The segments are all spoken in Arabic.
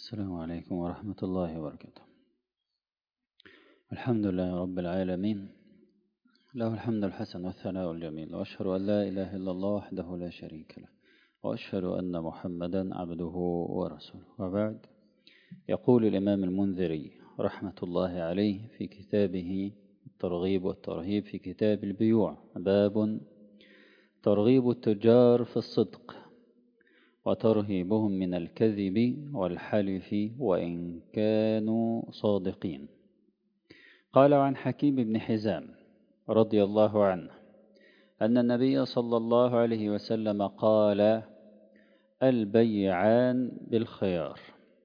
السلام عليكم ورحمة الله وبركاته. الحمد لله رب العالمين، له الحمد الحسن والثناء الجميل، وأشهد أن لا إله إلا الله وحده لا شريك له، وأشهد أن محمدا عبده ورسوله. وبعد، يقول الإمام المنذري رحمة الله عليه في كتابه الترغيب والترهيب في كتاب البيوع: باب ترغيب التجار في الصدق وترهيبهم من الكذب والحلف وإن كانوا صادقين. قال عن حكيم بن حزام رضي الله عنه أن النبي صلى الله عليه وسلم قال: البيعان بالخيار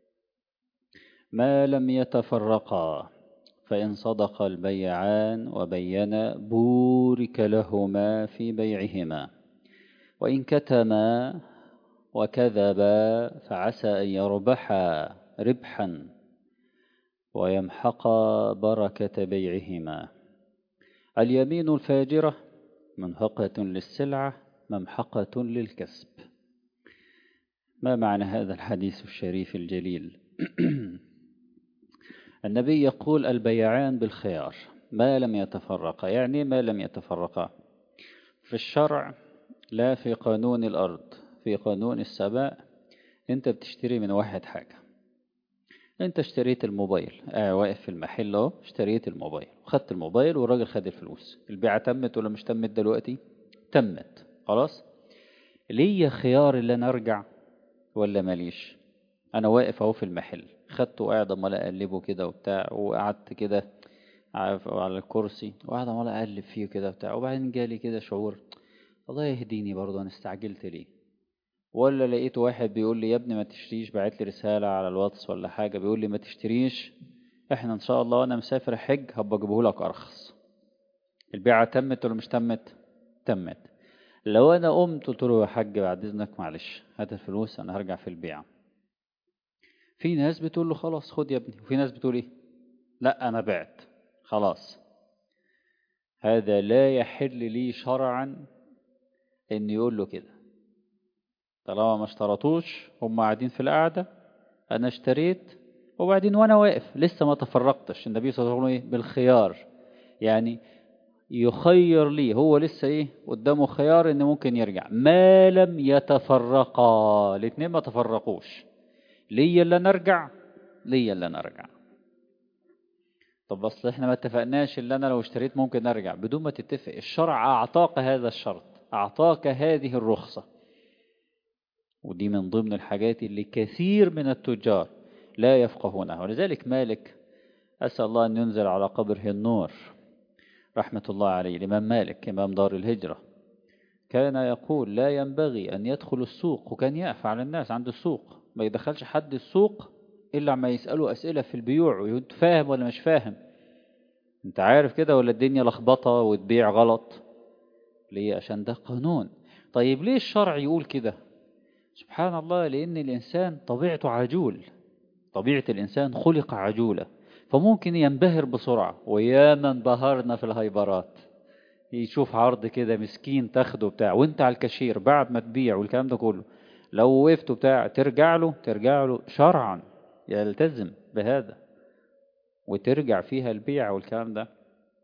ما لم يتفرقا، فإن صدق البيعان وبينا بورك لهما في بيعهما، وإن كتما وكذبا فعسى أن يربحا ربحا ويمحقا بركة بيعهما. اليمين الفاجرة منفقة للسلعة ممحقة للكسب. ما معنى هذا الحديث الشريف الجليل؟ النبي يقول: البيعان بالخيار ما لم يتفرقا. يعني ما لم يتفرقا في الشرع، لا في قانون الأرض، في قانون السماء. انت بتشتري من واحد حاجة، انت اشتريت الموبايل، واقف في المحل اهو، اشتريت الموبايل وخدت الموبايل والراجل خد الفلوس. البيعة تمت ولا مش تمت دلوقتي؟ تمت خلاص. ليا خيار اللي انا ارجع ولا ماليش؟ انا واقف اهو في المحل، خدته وقاعد امال اقلبه كده وبتاع، وقعدت كده على الكرسي وقاعد امال اقلب فيه كده بتاع، وبعدين جالي كده شعور: الله يهديني برضه، انا استعجلت ليه؟ ولا لقيت واحد بيقول لي: يا ابني ما تشتريش، بعت لي رسالة على الواتس ولا حاجة بيقول لي ما تشتريش، احنا ان شاء الله وانا مسافر حج هبقى اجيبه لك ارخص. البيعة تمت ولا مش تمت؟ تمت. لو انا قمت قلت له: يا حاج بعد اذنك معلش هات الفلوس انا هرجع في البيعة، في ناس بتقول له خلاص خد يا ابني، وفي ناس بتقول ايه؟ لا انا بعت خلاص. هذا لا يحل لي شرعا ان يقول له كده، طالما ما اشترطوش، هم قاعدين في القعدة، انا اشتريت وبعدين وانا واقف لسه ما تفرقتش. النبي صلى الله عليه وسلم ايه؟ بالخيار، يعني يخير لي، هو لسه ايه قدامه خيار ان ممكن يرجع ما لم يتفرقا. الاتنين ما تفرقوش، ليا اللي نرجع، ليا اللي نرجع. طب اصل احنا ما اتفقناش اللي انا لو اشتريت ممكن ارجع. بدون ما تتفق، الشرع اعطاك هذا الشرط، اعطاك هذه الرخصة، ودي من ضمن الحاجات اللي كثير من التجار لا يفقهونها. ولذلك مالك، أسأل الله أن ينزل على قبره النور، رحمة الله عليه، الإمام مالك إمام دار الهجرة، كان يقول: لا ينبغي أن يدخل السوق، وكان يقف على الناس عند السوق، ما يدخلش حد السوق إلا ما يسأله أسئلة في البيوع ويقول فاهم ولا مش فاهم، انت عارف كده ولا الدنيا لخبطة وتبيع غلط. ليه؟ عشان ده قانون. طيب ليه الشرع يقول كده؟ سبحان الله، لأن الإنسان طبيعته عجول، طبيعة الإنسان خلق عجولة، فممكن ينبهر بسرعة. وياما انبهرنا في الهايبرات، يشوف عرض كده مسكين تاخده بتاع، وانت على الكاشير بعد ما تبيع والكلام ده كله، لو وقفت بتاع ترجع له شرعا، يلتزم بهذا وترجع فيها البيع والكلام ده.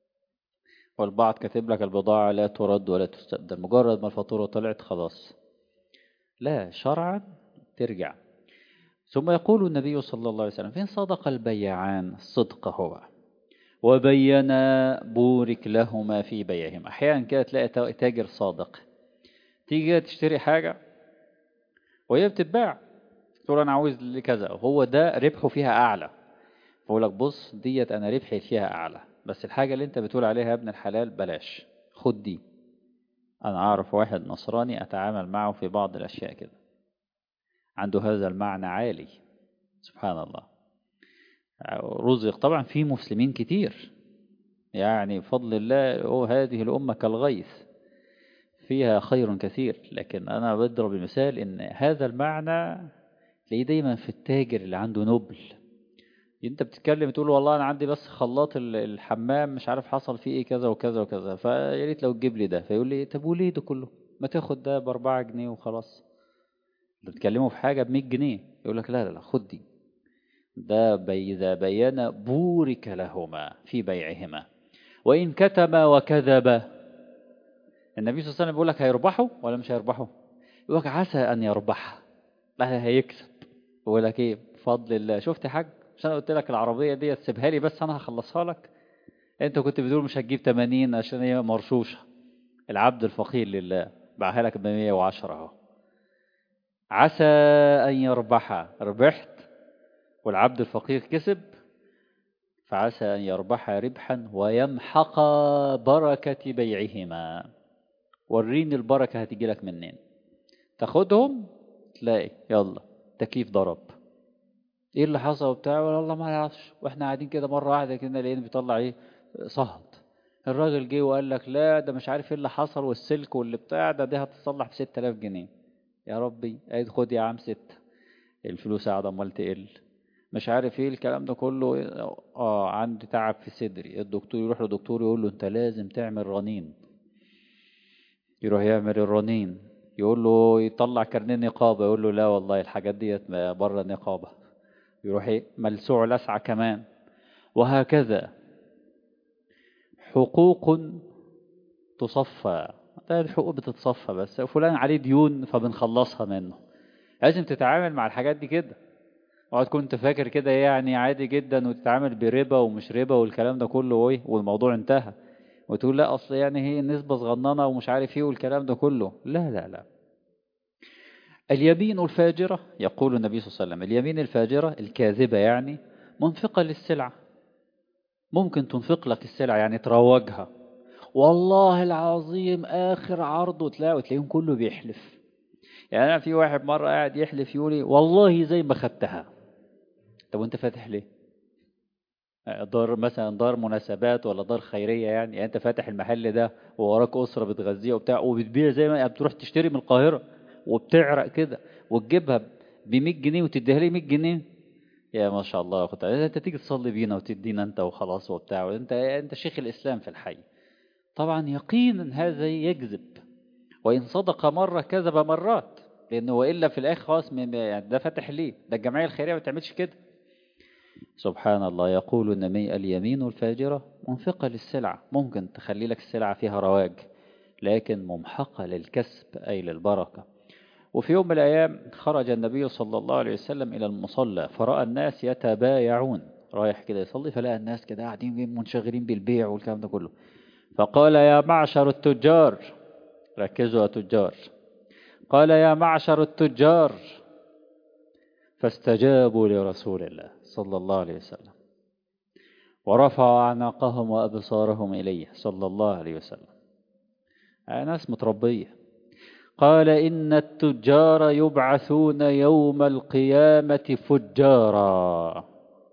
والبعض كاتب لك: البضاعة لا ترد ولا تستبدل، مجرد ما الفاتورة طلعت خلاص. لا، شرعا ترجع. ثم يقول النبي صلى الله عليه وسلم: فإن صدق البيعان، الصدق هو وبينا بورك لهما في بيعهما. أحيانا كده تلاقي تاجر صادق، تيجي تشتري حاجة وهي بتتباع، تقول أنا عاوز لي كذا، وهو ده ربحه فيها أعلى، فأقول لك: بص ديت أنا ربحي فيها أعلى، بس الحاجة اللي أنت بتقول عليها يا ابن الحلال بلاش، خد دي. أنا أعرف واحد نصراني أتعامل معه في بعض الأشياء كده، عنده هذا المعنى عالي، سبحان الله. رزق طبعا في مسلمين كتير، يعني بفضل الله هذه الأمة كالغيث فيها خير كثير، لكن أنا بضرب المثال إن هذا المعنى تلاقيه دايما في التاجر اللي عنده نبل. انت بتتكلم تقول والله انا عندي بس خلاط الحمام مش عارف حصل فيه ايه كذا وكذا وكذا، فيا ريت لو تجيب لي ده، فيقول لي: طب وليه ده كله؟ ما تاخد ده ب4 جنيه وخلاص. بتكلمه في حاجة ب100 جنيه، يقول لك: لا لا لا، خد دي. ده إذا بين بورك لهما في بيعهما. وإن كتما وكذبا، النبي صلى الله عليه وسلم بيقول لك هيربحوا ولا مش هيربحوا؟ يقول لك عسى أن يربح، لا هيكسب. يقول لك إيه؟ بفضل الله. شفت يا حاج، مش أنا قلت لك العربية دي تسيبها لي بس أنا هخلصها لك؟ أنت كنت بتقول مش هتجيب 80 عشان هي مرشوشة. العبد الفقير لله باعها لك ب 110 أهو. عسى أن يربح، ربحت والعبد الفقير كسب. فعسى أن يربح ربحا ويمحق بركة بيعهما. وريني البركة هتيجي لك منين؟ تاخدهم تلاقي يلا تكييف ضرب. ايه اللي حصل وبتاع؟ والله ما نعرفش، واحنا قاعدين كده مرة واحدة كده لقينا بيطلع ايه، صهد. الراجل جه وقال لك لا ده مش عارف ايه اللي حصل، والسلك واللي بتاع ده دي هتتصلح ب 6000 جنيه. يا ربي قاعد خد يا عم 6. الفلوس قاعدة امال تقل. مش عارف ايه الكلام ده كله. عندي تعب في صدري. الدكتور يروح لدكتور يقول له انت لازم تعمل رنين. يروح يعمل الرنين، يقول له يطلع كارنيه نقابة، يقول له لا والله الحاجات ديت بره النقابة. يروح ملسوع لسعة كمان. وهكذا حقوق تصفى. ده الحقوق بتتصفى، بس فلان عليه ديون فبنخلصها منه. لازم تتعامل مع الحاجات دي كده. اوعى تكون انت فاكر كده يعني عادي جدا وتتعامل بربا ومش ربا والكلام ده كله وايه والموضوع انتهى، وتقول لا اصل يعني هي نسبة صغننة ومش عارف ايه والكلام ده كله. لا لا لا. اليمين الفاجرة، يقول النبي صلى الله عليه وسلم اليمين الفاجرة الكاذبة يعني منفقة للسلعة. ممكن تنفق لك السلعة يعني تروجها، والله العظيم آخر عرض، وتلاقيهم كله بيحلف. يعني أنا في واحد مرة قاعد يحلف يقولي والله زي ما خدتها. طب وانت فاتح ليه؟ دار مثلا دار مناسبات ولا دار خيرية يعني انت فاتح المحل ده ووراك أسرة بتغذيها وبتاع وبتبيع زي ما بتروح تشتري من القاهرة وبتعرق كده وتجيبها ب 100 جنيه وتديها لي 100 جنيه. يا ما شاء الله، انت تيجي تصلي بينا وتدينا انت وخلاص وبتاع، انت شيخ الإسلام في الحي. طبعا يقينا هذا يكذب. وإن صدق مرة كذب مرات، لأنه وإلا في الآخر خلاص يعني ده فاتح ليه؟ ده الجمعية الخيرية ما بتعملش كده. سبحان الله. يقول النبي اليمين الفاجرة منفقة للسلع، ممكن تخلي لك السلعة فيها رواج لكن ممحقة للكسب أي للبركة. وفي يوم من الأيام خرج النبي صلى الله عليه وسلم إلى المصلى فرأى الناس يتبايعون. رايح كده يصلي فلقى الناس كده قاعدين منشغلين بالبيع والكلام ده كله. فقال يا معشر التجار، ركزوا يا تجار، قال يا معشر التجار، فاستجابوا لرسول الله صلى الله عليه وسلم ورفعوا أعناقهم وأبصارهم إليه صلى الله عليه وسلم. ناس متربية. قال إن التجار يبعثون يوم القيامة فجارا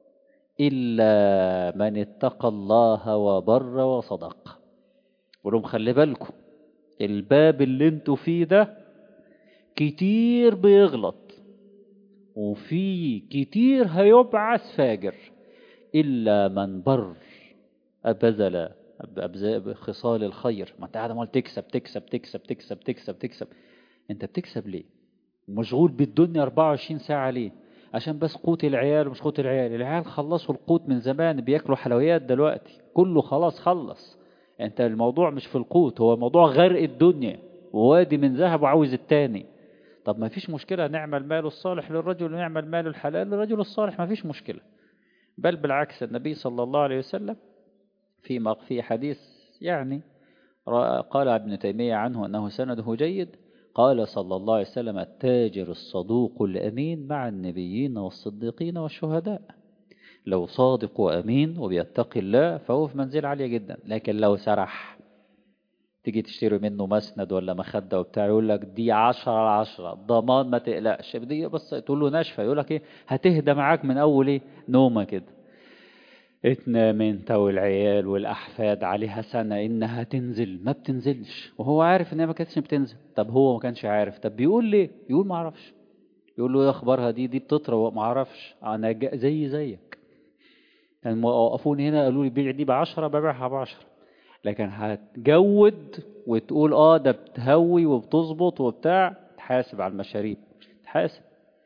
إلا من اتقى الله وبر وصدق. ولهم خلي بالكم الباب اللي انتوا فيه ده كتير بيغلط وفي كتير هيبعث فاجر إلا من بر بذل بخصال الخير. ما انت قاعد عمال تكسب تكسب تكسب تكسب تكسب تكسب. انت بتكسب ليه؟ مشغول بالدنيا 24 ساعة ليه؟ عشان بس قوت العيال ومش قوت العيال. العيال خلصوا القوت من زمان، بياكلوا حلويات دلوقتي كله خلاص خلص. انت الموضوع مش في القوت، هو موضوع غرق الدنيا ووادي من ذهب وعاوز التاني. طب ما فيش مشكلة نعمل مال الصالح للرجل ونعمل مال الحلال للرجل الصالح، ما فيش مشكلة. بل بالعكس النبي صلى الله عليه وسلم في حديث يعني قال ابن تيمية عنه أنه سنده جيد، قال صلى الله عليه وسلم التاجر الصدوق الأمين مع النبيين والصديقين والشهداء. لو صادق وأمين وبيتقي الله فهو في منزل عالية جدا. لكن لو سرح تيجي تشتري منه مسند ولا مخدة وبتاع يقول لك دي 10/10 ضمان ما تقلقش، دي بس تقول له ناشفة يقول لك ايه هتهدى معاك من أول ايه نومة كده. اتنام انت والعيال والأحفاد عليها سنة إنها تنزل، ما بتنزلش وهو عارف إنها ما كانتش بتنزل. طب هو ما كانش عارف، طب بيقول ليه؟ يقول ما عرفش. يقول له يا أخبارها دي بتطرى ما عرفش. أنا زيك كان وقفوني هنا قالوا لي بيع دي ب10 ببيعها ب10. لكن هتجود وتقول ده بتهوي وبتظبط وبتاع، تحاسب على المشاريب تحاسب.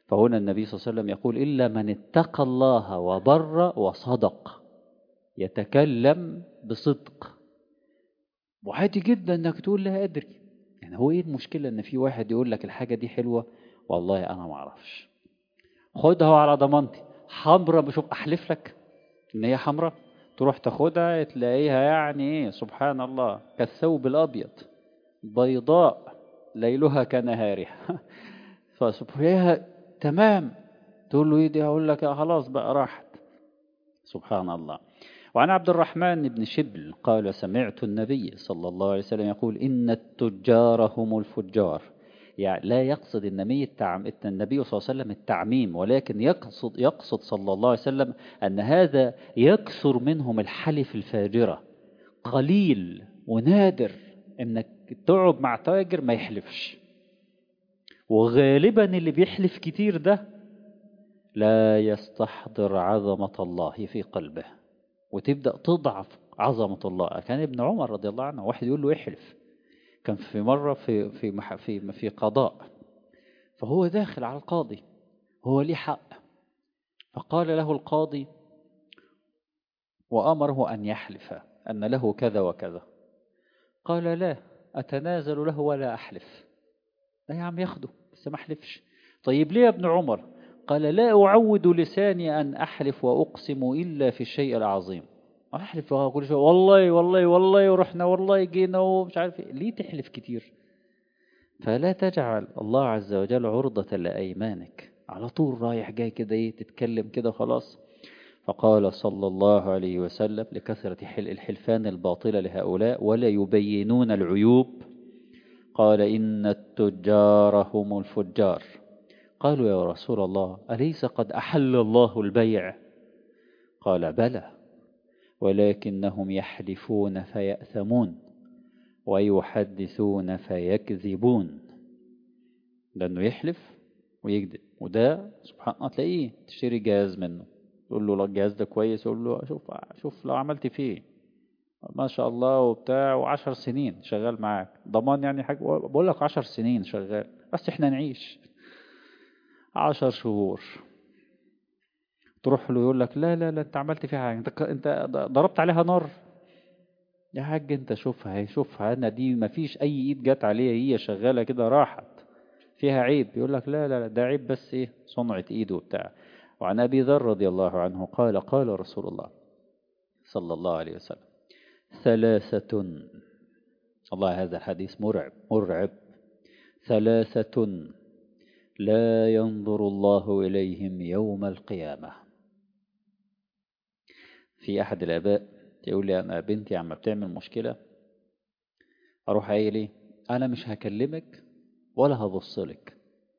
فهنا النبي صلى الله عليه وسلم يقول إلا من اتقى الله وبر وصدق، يتكلم بصدق. وعادي جدا انك تقول لا ادري. يعني هو ايه المشكلة ان في واحد يقول لك الحاجة دي حلوة والله انا ما اعرفش، خدها على ضمانتي، حمرة بشوف احلف لك ان هي حمرة، تروح تاخدها تلاقيها يعني ايه سبحان الله كالثوب الابيض، بيضاء ليلها كنهارها فسبحانها تمام. تقول له ايه دي؟ هقول لك خلاص بقى راحت. سبحان الله. وعن عبد الرحمن بن شبل قال سمعت النبي صلى الله عليه وسلم يقول إن التجار هم الفجار. يعني لا يقصد النبي النبي صلى الله عليه وسلم التعميم، ولكن يقصد صلى الله عليه وسلم أن هذا يكثر منهم الحلف الفاجرة. قليل ونادر انك تقعد مع تاجر ما يحلفش، وغالبا اللي بيحلف كتير ده لا يستحضر عظمة الله في قلبه، وتبدأ تضعف عظمة الله. كان ابن عمر رضي الله عنه واحد يقول له احلف، كان في مرة في قضاء، فهو داخل على القاضي، هو ليه حق، فقال له القاضي وأمره أن يحلف أن له كذا وكذا. قال لا أتنازل له ولا أحلف. لا يا عم ياخده بس ما أحلفش. طيب ليه يا ابن عمر؟ قال لا أعود لساني أن أحلف وأقسم إلا في الشيء العظيم. أحلف وأقول شيء والله والله والله ورحنا والله جينا ومش عارف إيه. ليه تحلف كتير؟ فلا تجعل الله عز وجل عرضة لأيمانك، على طول رايح جاي كده ايه تتكلم كده خلاص. فقال صلى الله عليه وسلم لكثرة الحلفان الباطلة لهؤلاء ولا يبينون العيوب، قال إن التجار هم الفجار. قالوا يا رسول الله أليس قد أحل الله البيع؟ قال بلى ولكنهم يحلفون فيأثمون ويحدثون فيكذبون. لأنه يحلف ويكذب، وده سبحان الله تلاقيه تشتري جهاز منه تقول له لا الجهاز ده كويس، يقول له شوف لو عملت فيه ما شاء الله وبتاع و10 سنين شغال معاك ضمان، يعني حاجة بقول لك 10 سنين شغال بس احنا نعيش 10 شهور. تروح له يقول لك لا لا لا انت عملت فيها حاجة، انت ضربت عليها نار يا حاج، انت شوفها انا دي ما فيش اي ايد جت عليها، هي شغالة كده راحت فيها عيب. يقول لك لا لا لا ده عيب بس ايه صنعة ايده وبتاع. وعن ابي ذر رضي الله عنه قال قال رسول الله صلى الله عليه وسلم ثلاثة، الله هذا الحديث مرعب مرعب، ثلاثة لا ينظر الله إليهم يوم القيامة. في أحد الآباء يقول لي أنا بنتي عم بتعمل مشكلة، أروح قايل لي أنا مش هكلمك ولا هبصلك،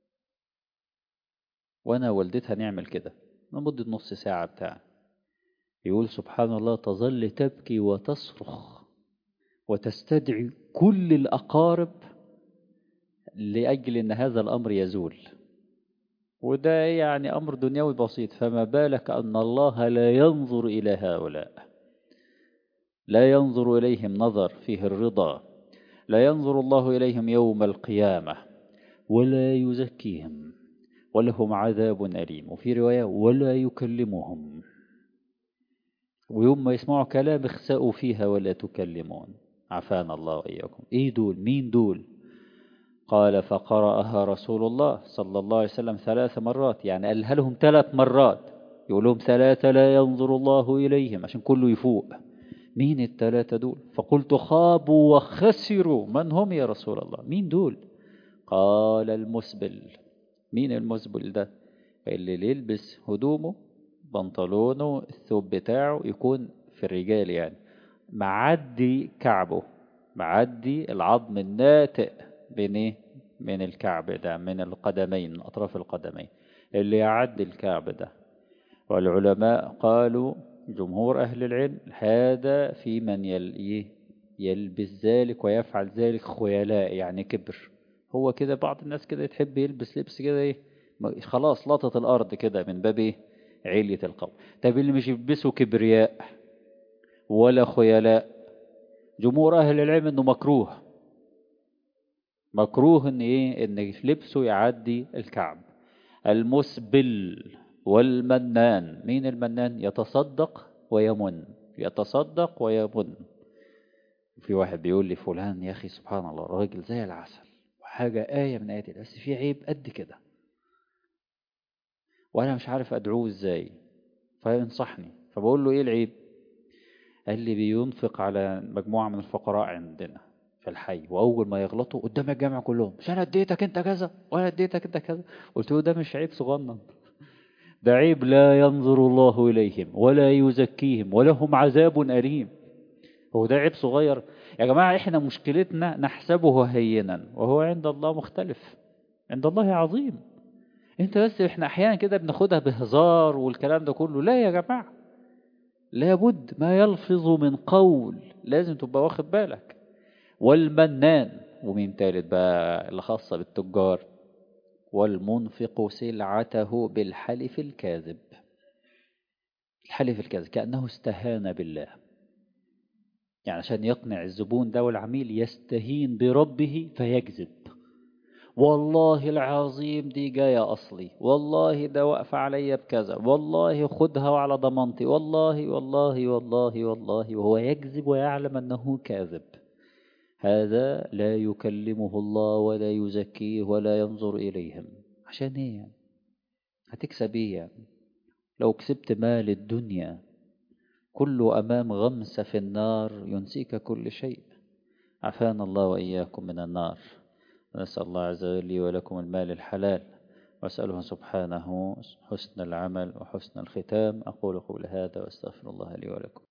وأنا والدتها نعمل كده لمدة نص ساعة بتاع. يقول سبحان الله تظل تبكي وتصرخ وتستدعي كل الأقارب لأجل أن هذا الأمر يزول، وده يعني أمر دنيوي بسيط، فما بالك أن الله لا ينظر إلى هؤلاء، لا ينظر إليهم نظر فيه الرضا، لا ينظر الله إليهم يوم القيامة ولا يزكيهم ولهم عذاب أليم، وفي رواية ولا يكلمهم، ويوم ما يسمعوا كلام اخسأوا فيها ولا تكلمون. عافانا الله وإياكم. إيه دول؟ مين دول؟ قال فقرأها رسول الله صلى الله عليه وسلم 3 مرات، يعني قالها لهم 3 مرات، يقول لهم 3 لا ينظر الله إليهم عشان كله يفوق. مين ال3 دول؟ فقلت خابوا وخسروا، من هم يا رسول الله؟ مين دول؟ قال المسبل. مين المسبل ده؟ اللي يلبس هدومه بنطلونه الثوب بتاعه يكون في الرجال يعني معدي كعبه، معدي العظم الناتئ بين ايه من الكعب ده، من القدمين، من أطراف القدمين، اللي يعدي الكعب ده. والعلماء قالوا جمهور أهل العلم هذا في من يلبس ذلك ويفعل ذلك خيلاء، يعني كبر. هو كده بعض الناس كده تحب يلبس لبس كده ايه خلاص لطت الأرض كده من باب ايه علية القول. طب اللي مش يلبسوا كبرياء ولا خيلاء، جمهور أهل العلم انه مكروه، مكروه ان ايه ان لبسه يعدي الكعب. المسبل والمنان. مين المنان؟ يتصدق ويمن، يتصدق ويمن. في واحد بيقول لي فلان يا أخي سبحان الله راجل زي العسل وحاجة آية من آيات الله، بس في عيب قد كده وأنا مش عارف أدعوه إزاي، فينصحني. فبقول له إيه العيب؟ قال لي بينفق على مجموعة من الفقراء عندنا في الحي، وأول ما يغلطوا قدام الجامع كلهم، مش أنا اديتك أنت كذا وأنا اديتك أنت كذا. قلت له ده مش عيب صغنن، ده عيب لا ينظر الله إليهم ولا يزكيهم ولهم عذاب أليم. هو ده عيب صغير يا جماعة؟ إحنا مشكلتنا نحسبه هينا وهو عند الله مختلف، عند الله عظيم. انت بس احنا احيانا كده بناخدها بهزار والكلام ده كله، لا يا جماعة، لابد ما يلفظ من قول، لازم تبقى واخد بالك. والمنان، ومين تالت بقى اللي خاصة بالتجار؟ والمنفق سلعته بالحلف الكاذب. الحلف الكاذب كأنه استهان بالله، يعني عشان يقنع الزبون ده والعميل يستهين بربه فيكذب. والله العظيم دي جاية أصلي، والله ده واقفة عليا بكذا، والله خدها وعلى ضمانتي، والله والله والله والله، وهو يكذب ويعلم أنه كاذب. هذا لا يكلمه الله ولا يزكيه ولا ينظر إليهم. عشان إيه يعني؟ هتكسب إيه يعني؟ لو كسبت مال الدنيا كله أمام غمسة في النار ينسيك كل شيء. عافانا الله وإياكم من النار. نسأل الله عز وجل لي ولكم المال الحلال، وأسأله سبحانه حسن العمل وحسن الختام. أقول قول هذا وأستغفر الله لي ولكم.